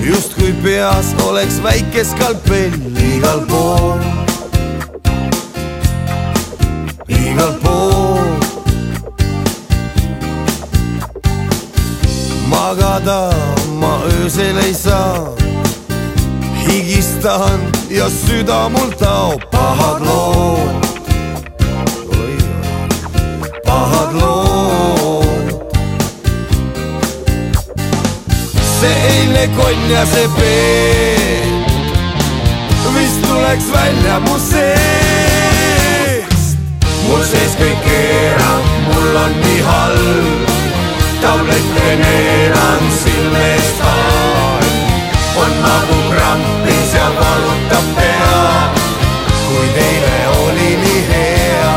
Justkui peas oleks väike skalpell igal pool, igal pool. Magada ma öösel ei saa, higistan ja süda mul taob. Pahad lood, pahad lood. See eilne konn ja see peet vist tuleks välja mu seest. Mul sees kõik keerab, mul on nii halb, tablette neelan silmest haal. On nagu krampis ja valutab pea, kui teile oli nii hea,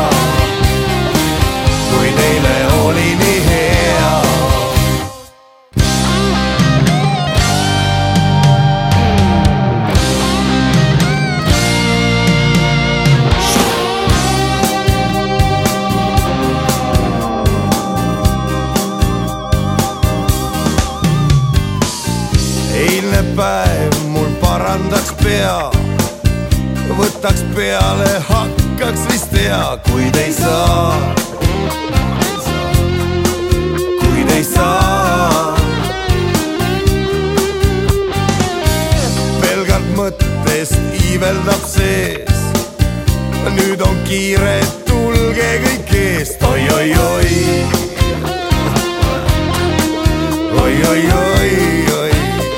kui teile oli nii hea. Eilne päev mul parandaks pea, võtaks peale, hakkaks vist hea, kuid ei saa, kuid ei saa. Pelgalt mõttest iiveldab sees, nüüd on kiire, tulge kõik eest. Oi, oi, oi, oi, oi, oi, oi.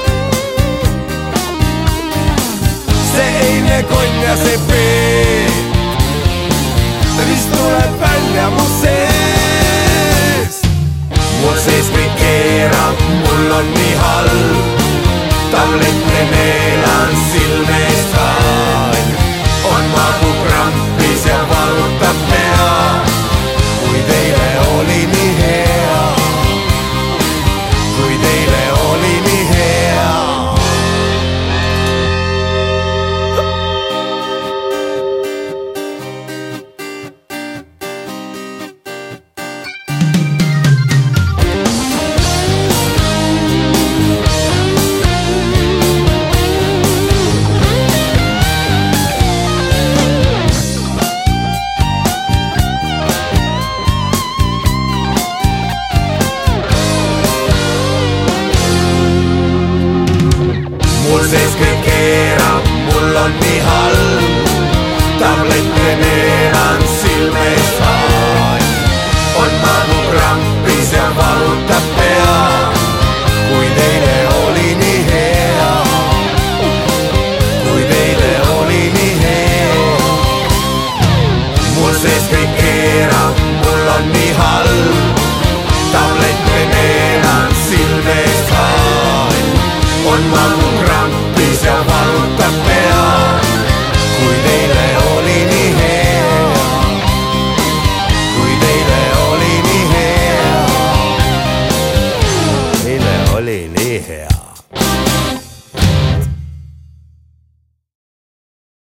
See eilne konn ja see peet vist tuleb välja mu sees. Mul sees kõik keerab, mul on nii halb, tablette neelan silmest haal. On nagu krampis ja valutab pea, kui teile oli nii hea, kui teile oli nii hea. Mul sees kõik keerab, mul on nii halb, tablette neelan